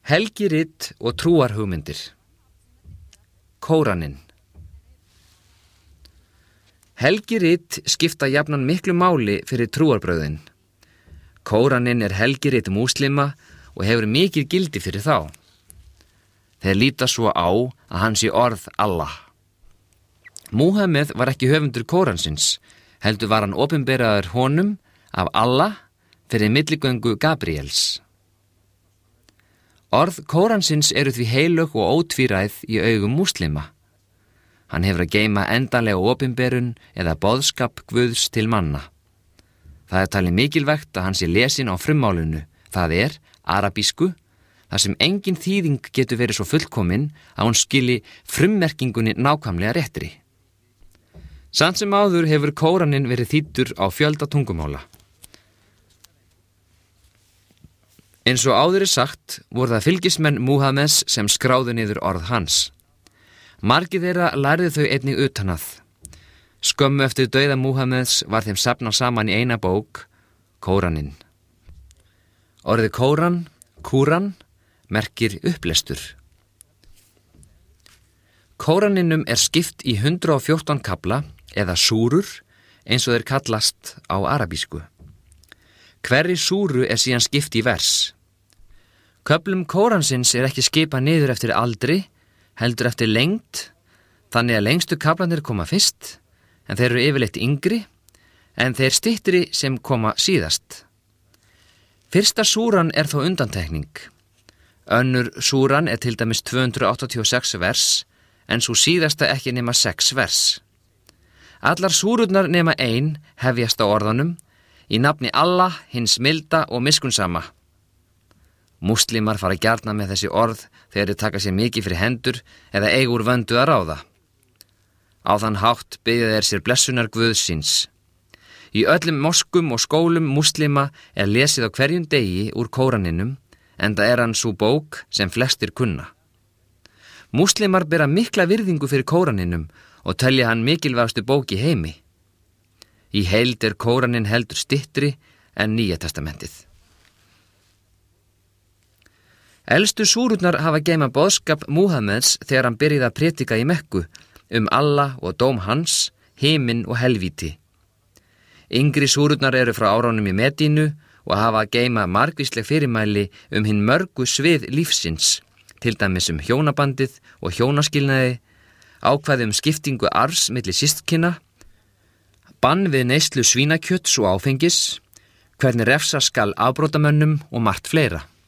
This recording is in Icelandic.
Helgirit og trúarhugmyndir. Kóraninn. Helgirit skipta jafnan miklu máli fyrir trúarbrögðin. Kóraninn helgirit múslima og hefur mikið gildi fyrir þá. Þeir líta svo á að hann sé orð Allah. Múhameð var ekki höfundur Kóransins, heldur var hann opinberaður honum af Allah fyrir milligöngu Gabriels. Orð Kóransins eru því heilög og ótvíræð í augum múslima. Hann hefur að geyma endanlega opinberun eða boðskap Guðs til manna. Það talið mikilvægt að hann sé lesin á frummálinu, það arabísku, þar sem engin þýðing getur verið svo fullkomin að hún skili frummerkingunni nákvæmlega réttri. Samt sem áður hefur Kóraninn verið þýddur á fjölda tungumála. Eins og áður sagt, voru það fylgismenn Múhameðs sem skráðu niður orð hans. Margir þeirra lærðu þau einnig utanað. Skömmu eftir dauða Múhameðs var þeim safnað saman í eina bók, Kóraninn. Orðið Kúran, merkir upplestur. Kóraninum skipt í 114 kafla eða súrur eins og þeir kallast á arabísku. Hverri súru síðan skipt í vers. Köflum Kóransins ekki skipað niður eftir aldri, heldur eftir lengd, þannig að lengstu kaflarnir koma fyrst, en þeir eru yfirleitt yngri, en þeir styttri sem koma síðast. Fyrsta súran þó undantekning. Önnur súran til dæmis 286 vers, en svo síðasta ekki nema 6 vers. Allar súrurnar nema ein hefjast á orðunum, í nafni Allah, hins milda og miskunnsama. Múslimar fara gjarna með þessi orð þegar þeir taka sér mikið fyrir hendur eða eiga úr vöndu að ráða. Á þann hátt biðja þeir sér blessunar Guðs síns. Í öllum moskum og skólum múslima lesið á hverjum degi úr Kóraninum, enda hann sú bók sem flestir kunna. Múslimar bera mikla virðingu fyrir Kóraninum og telja hann mikilvægastu bók í heimi. Í heild Kóraninn heldur styttri en Nýja testamentið. Elstu súrurnar hafa geyma boðskap Múhameðs þegar hann byrjaði að predika í Mekku Allah og dóm hans, himinn og helvíti. Yngri súrurnar frá árunum í Medínu og hafa að geyma margvísleg fyrirmæli hinn mörgu svið lífsins, til dæmis hjónabandið og hjónaskilnaði, ákvæði skiptingu arfs milli systkina, bann við neyslu svínakjöts og áfengis, hvernig refsa skal afbrotamönnum og margt fleira.